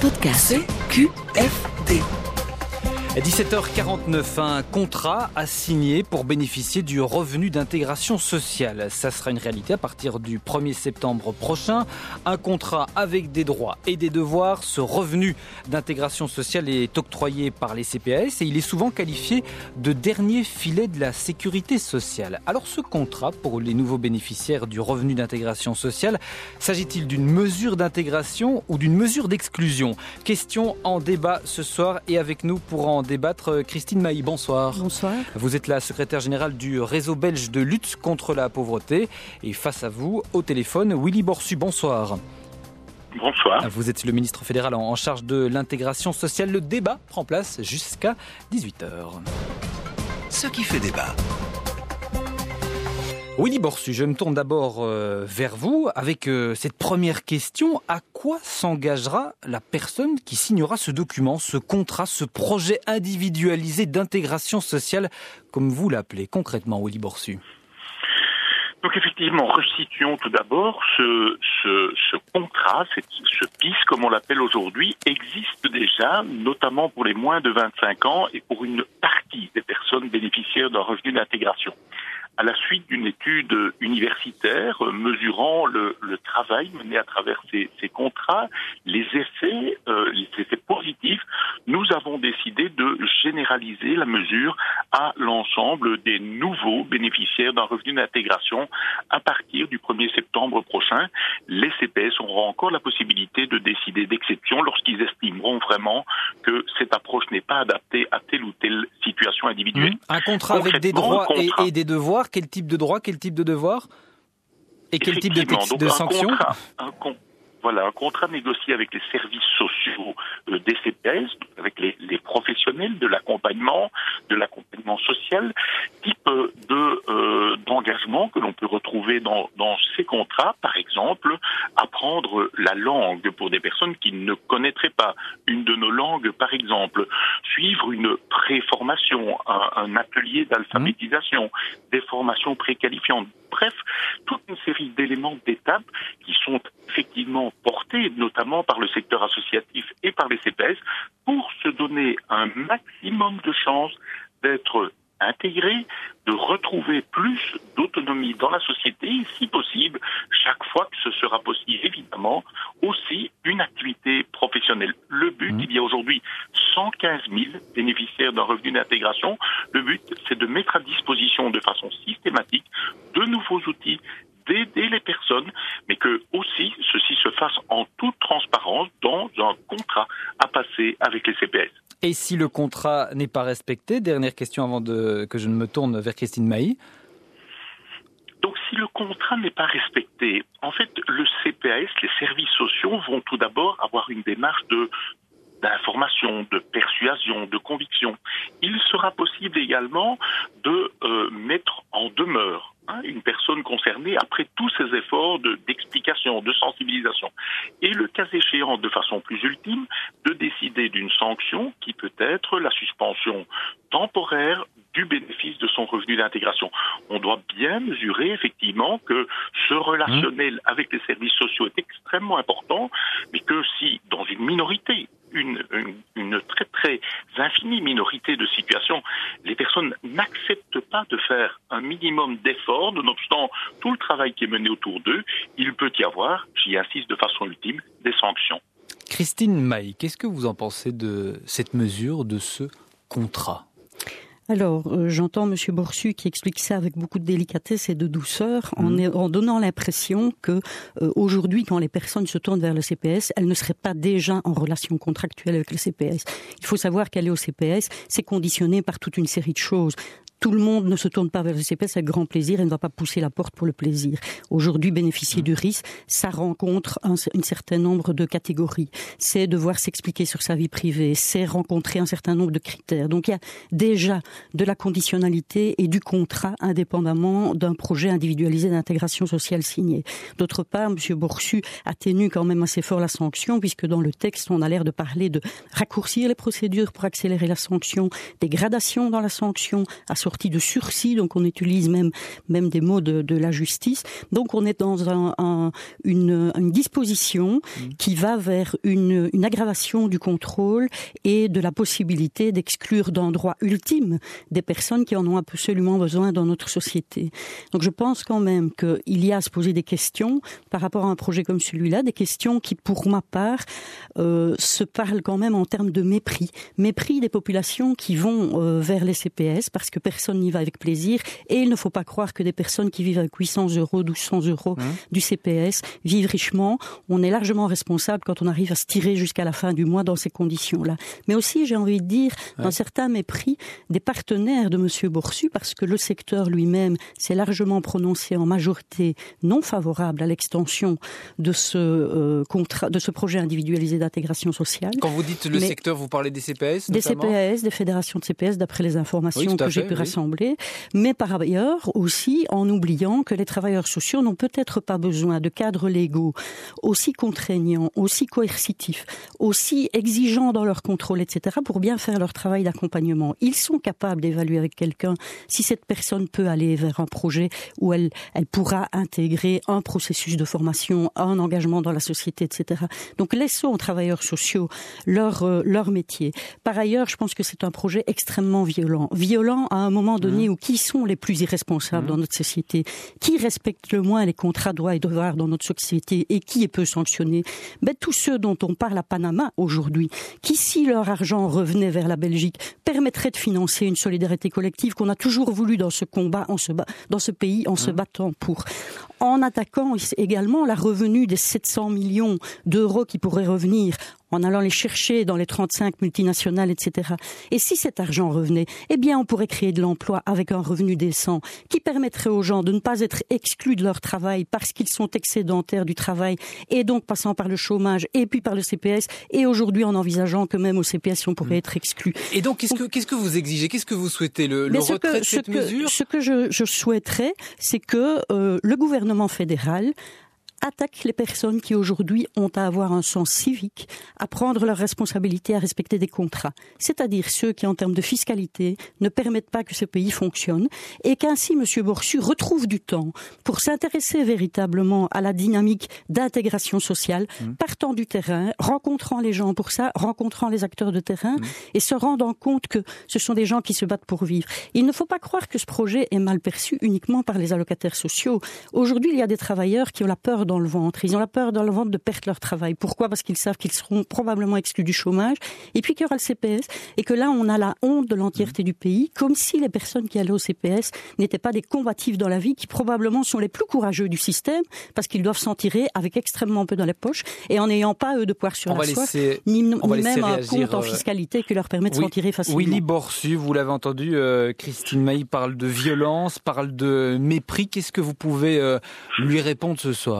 podcast. CQFD. 17h49, un contrat à signer pour bénéficier du revenu d'intégration sociale. Ça sera une réalité à partir du 1er septembre prochain. Un contrat avec des droits et des devoirs. Ce revenu d'intégration sociale est octroyé par les CPAS et il est souvent qualifié de dernier filet de la sécurité sociale. Alors ce contrat pour les nouveaux bénéficiaires du revenu d'intégration sociale, s'agit-il d'une mesure d'intégration ou d'une mesure d'exclusion ? Question en débat ce soir et avec nous pour en débattre, Christine Mailly, bonsoir. Bonsoir. Vous êtes la secrétaire générale du réseau belge de lutte contre la pauvreté. Et face à vous, au téléphone, Willy Borsu, bonsoir. Bonsoir. Vous êtes le ministre fédéral en charge de l'intégration sociale. Le débat prend place jusqu'à 18h. Ce qui fait débat. Willy Borsu, je me tourne d'abord vers vous avec cette première question. À quoi s'engagera la personne qui signera ce document, ce contrat, ce projet individualisé d'intégration sociale, comme vous l'appelez concrètement, Willy Borsu ? Donc effectivement, resituons tout d'abord, ce contrat, ce PIS comme on l'appelle aujourd'hui, existe déjà, notamment pour les moins de 25 ans et pour une partie des personnes bénéficiaires d'un revenu d'intégration. À la suite d'une étude universitaire mesurant le travail mené à travers ces contrats, les effets positifs, nous avons décidé de généraliser la mesure à l'ensemble des nouveaux bénéficiaires d'un revenu d'intégration à partir du 1er septembre prochain. Les CPS auront encore la possibilité de décider d'exception lorsqu'ils estimeront vraiment que cette approche n'est pas adaptée à telle ou telle situation individuelle. Un contrat avec des droits et des devoirs. Quel type de droit, quel type de devoir et quel type de sanctions ? Un contrat négocié avec les services sociaux des CPS, avec les professionnels de l'accompagnement social, type d'engagement que l'on peut retrouver dans ces contrats, par exemple, apprendre la langue pour des personnes qui ne connaîtraient pas une de nos langues, par exemple, suivre une préformation, un atelier d'alphabétisation, des formations préqualifiantes. Bref, toute une série d'éléments, d'étapes qui sont effectivement portés, notamment par le secteur associatif et par les CPS, pour se donner un maximum de chances d'être intégrés, de retrouver plus d'autonomie dans la société et, si possible, chaque fois que ce sera possible, évidemment, aussi une activité professionnelle. Le but, il y a aujourd'hui 115 000 bénéficiaires d'un revenu d'intégration. Le but, c'est de mettre à disposition de façon systématique de nouveaux outils, d'aider les personnes, mais que aussi ceci se fasse en toute transparence dans un contrat à passer avec les CPS. Et si le contrat n'est pas respecté, dernière question avant que je ne me tourne vers Christine Mailly. Donc si le contrat n'est pas respecté, en fait le CPAS, les services sociaux vont tout d'abord avoir une démarche d'information, de persuasion, de conviction. Il sera possible également de mettre en demeure une personne concernée après tous ces efforts d'explication, de sensibilisation. Et le cas échéant, de façon plus ultime, de décider d'une sanction qui peut être la suspension temporaire du bénéfice de son revenu d'intégration. On doit bien mesurer effectivement que ce relationnel avec les services sociaux est extrêmement important, mais que si dans une minorité, une très très infinie minorité de situations, les personnes n'acceptent pas de faire un minimum d'efforts, nonobstant tout le travail qui est mené autour d'eux, il peut y avoir, j'y insiste de façon ultime, des sanctions. Christine Mailly, qu'est-ce que vous en pensez de cette mesure, de ce contrat ? Alors, j'entends M. Borsu qui explique ça avec beaucoup de délicatesse et de douceur, en donnant l'impression que aujourd'hui, quand les personnes se tournent vers le CPS, elles ne seraient pas déjà en relation contractuelle avec le CPS. Il faut savoir qu'aller au CPS, c'est conditionné par toute une série de choses. Tout le monde ne se tourne pas vers le CPS avec grand plaisir et ne va pas pousser la porte pour le plaisir. Aujourd'hui, bénéficier du RIS, ça rencontre un certain nombre de catégories. C'est devoir s'expliquer sur sa vie privée, c'est rencontrer un certain nombre de critères. Donc il y a déjà de la conditionnalité et du contrat indépendamment d'un projet individualisé d'intégration sociale signé. D'autre part, M. Boursu atténue quand même assez fort la sanction, puisque dans le texte, on a l'air de parler de raccourcir les procédures pour accélérer la sanction, des gradations dans la sanction, assorties de sursis, donc on utilise même des mots de la justice. Donc on est dans une disposition qui va vers une aggravation du contrôle et de la possibilité d'exclure d'un droit ultime des personnes qui en ont absolument besoin dans notre société. Donc je pense quand même qu'il y a à se poser des questions par rapport à un projet comme celui-là, des questions qui, pour ma part, se parlent quand même en termes de mépris. Mépris des populations qui vont vers les CPS, parce que personne n'y va avec plaisir, et il ne faut pas croire que des personnes qui vivent avec 800 €, 1200 € du CPS vivent richement. On est largement responsable quand on arrive à se tirer jusqu'à la fin du mois dans ces conditions-là. Mais aussi, j'ai envie de dire, un certain mépris des partenaires de M. Boursu, parce que le secteur lui-même s'est largement prononcé en majorité non favorable à l'extension de ce contrat, de ce projet individualisé d'intégration sociale. Quand vous dites le secteur, vous parlez des CPS notamment ? Des CPS, des fédérations de CPS, d'après les informations que j'ai pu rassembler. Mais par ailleurs aussi, en oubliant que les travailleurs sociaux n'ont peut-être pas besoin de cadres légaux aussi contraignants, aussi coercitifs, aussi exigeants dans leur contrôle, etc., pour bien faire leur travail d'accompagnement. Ils sont capables d'évaluer avec quelqu'un si cette personne peut aller vers un projet où elle pourra intégrer un processus de formation, un engagement dans la société, etc. Donc laissons aux travailleurs sociaux leur métier. Par ailleurs, je pense que c'est un projet extrêmement violent. Violent à un moment donné où qui sont les plus irresponsables dans notre société ? Qui respecte le moins les contrats droits et devoirs dans notre société et qui est peu sanctionné ? Tous ceux dont on parle à Panama aujourd'hui, qui si leur argent revenait vers la Belgique, permettrait de financer une solidarité collective qu'on a toujours voulu dans ce combat, dans ce pays, en se battant pour. En attaquant également la revenue des 700 millions d'euros qui pourraient revenir en allant les chercher dans les 35 multinationales, etc. Et si cet argent revenait, eh bien on pourrait créer de l'emploi avec un revenu décent qui permettrait aux gens de ne pas être exclus de leur travail parce qu'ils sont excédentaires du travail et donc passant par le chômage et puis par le CPS et aujourd'hui en envisageant que même au CPS on pourrait être exclu. Et donc qu'est-ce que vous exigez ? Qu'est-ce que vous souhaitez ? Le retrait de cette mesure ? Ce que je souhaiterais, c'est que le gouvernement fédéral attaque les personnes qui aujourd'hui ont à avoir un sens civique, à prendre leurs responsabilités, à respecter des contrats. C'est-à-dire ceux qui, en termes de fiscalité, ne permettent pas que ce pays fonctionne et qu'ainsi M. Boursu retrouve du temps pour s'intéresser véritablement à la dynamique d'intégration sociale, partant du terrain, rencontrant les gens pour ça, rencontrant les acteurs de terrain et se rendant compte que ce sont des gens qui se battent pour vivre. Il ne faut pas croire que ce projet est mal perçu uniquement par les allocataires sociaux. Aujourd'hui, il y a des travailleurs qui ont la peur dans le ventre. Ils ont la peur dans le ventre de perdre leur travail. Pourquoi ? Parce qu'ils savent qu'ils seront probablement exclus du chômage. Et puis qu'il y aura le CPS. Et que là, on a la honte de l'entièreté du pays. Comme si les personnes qui allaient au CPS n'étaient pas des combatifs dans la vie, qui probablement sont les plus courageux du système, parce qu'ils doivent s'en tirer avec extrêmement peu dans les poches, et en n'ayant pas, eux, de poire sur la soie, ni même un compte en fiscalité qui leur permet de s'en tirer facilement. Willy Boursu, vous l'avez entendu, Christine Mailly parle de violence, parle de mépris. Qu'est-ce que vous pouvez lui répondre ce soir ?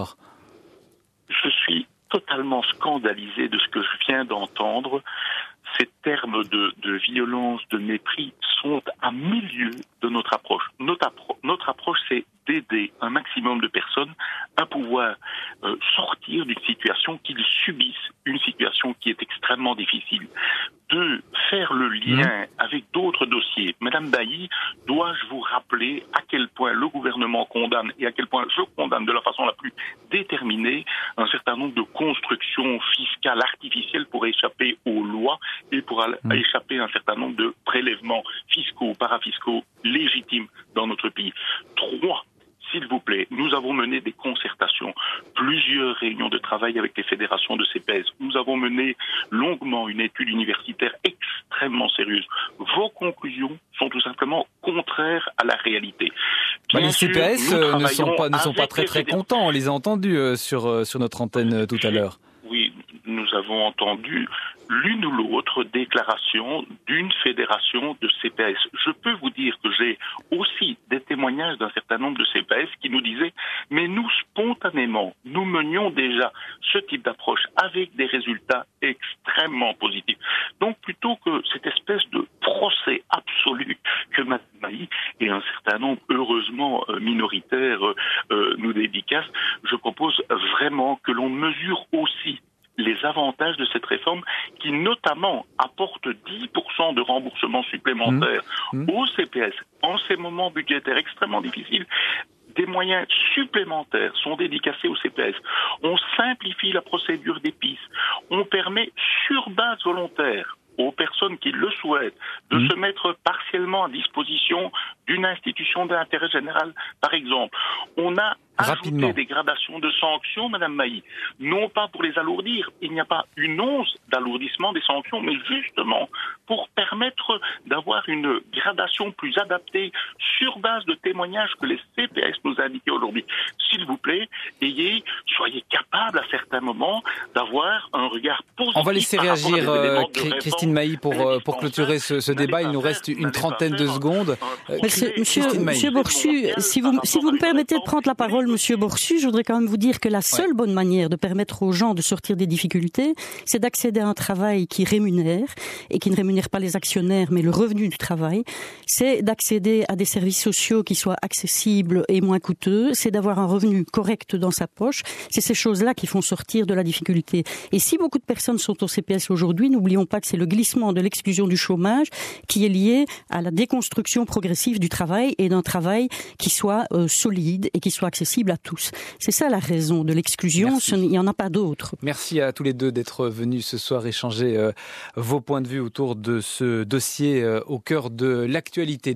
Je suis totalement scandalisé de ce que je viens d'entendre. Ces termes de violence, de mépris sont à milieu de notre approche. Notre approche, c'est d'aider un maximum de personnes à pouvoir sortir d'une situation qu'ils subissent, une situation qui est extrêmement difficile. De faire le lien avec d'autres dossiers. Madame Bailly, dois-je vous rappeler à quel point le gouvernement condamne et à quel point je condamne de la façon la plus déterminée un certain nombre de constructions fiscales artificielles pour échapper aux lois et pour échapper à un certain nombre de prélèvements fiscaux, parafiscaux légitimes dans notre pays. 3. S'il vous plaît, nous avons mené des concertations, plusieurs réunions de travail avec les fédérations de CPS. Nous avons mené longuement une étude universitaire extrêmement sérieuse. Vos conclusions sont tout simplement contraires à la réalité. Les CPS ne sont pas très contents, on les a entendus sur notre antenne tout à l'heure. Oui, nous avons entendu l'une ou l'autre déclaration d'une fédération de CPS. Je peux vous dire que j'ai aussi des témoignages d'un certain nombre de CPS qui nous disaient « mais nous, spontanément, nous menions déjà ce type d'approche avec des résultats extrêmement extrêmement positif. Donc plutôt que cette espèce de procès absolu que Mme Mailly et un certain nombre, heureusement minoritaire, nous dédicacent, je propose vraiment que l'on mesure aussi les avantages de cette réforme qui notamment apporte 10% de remboursement supplémentaire au CPS en ces moments budgétaires extrêmement difficiles. Des moyens supplémentaires sont dédicacés au CPS. On simplifie la procédure d'EPIS. On permet sur base volontaire aux personnes qui le souhaitent de se mettre partiellement à disposition d'une institution d'intérêt général, par exemple. On a ajouté des gradations de sanctions, Madame Mailly, non pas pour les alourdir, il n'y a pas une once d'alourdissement des sanctions, mais justement pour permettre d'avoir une gradation plus adaptée sur base de témoignages que les CPS nous indiquent aujourd'hui. S'il vous plaît, soyez capables à certains moments d'avoir un regard positif. On va laisser réagir Christine Mailly pour clôturer ce débat. Il nous reste une trentaine de secondes. Monsieur Boursu, si vous me permettez de prendre la parole, Monsieur Boursu, je voudrais quand même vous dire que la seule bonne manière de permettre aux gens de sortir des difficultés, c'est d'accéder à un travail qui rémunère et qui ne rémunère pas les actionnaires, mais le revenu du travail. C'est d'accéder à des services sociaux qui soient accessibles et moins coûteux. C'est d'avoir un revenu correct dans sa poche. C'est ces choses-là qui font sortir de la difficulté. Et si beaucoup de personnes sont au CPS aujourd'hui, n'oublions pas que c'est le glissement de l'exclusion du chômage qui est lié à la déconstruction progressive du travail et d'un travail qui soit solide et qui soit accessible à tous. C'est ça la raison de l'exclusion, il n'y en a pas d'autre. Merci à tous les deux d'être venus ce soir échanger vos points de vue autour de ce dossier au cœur de l'actualité.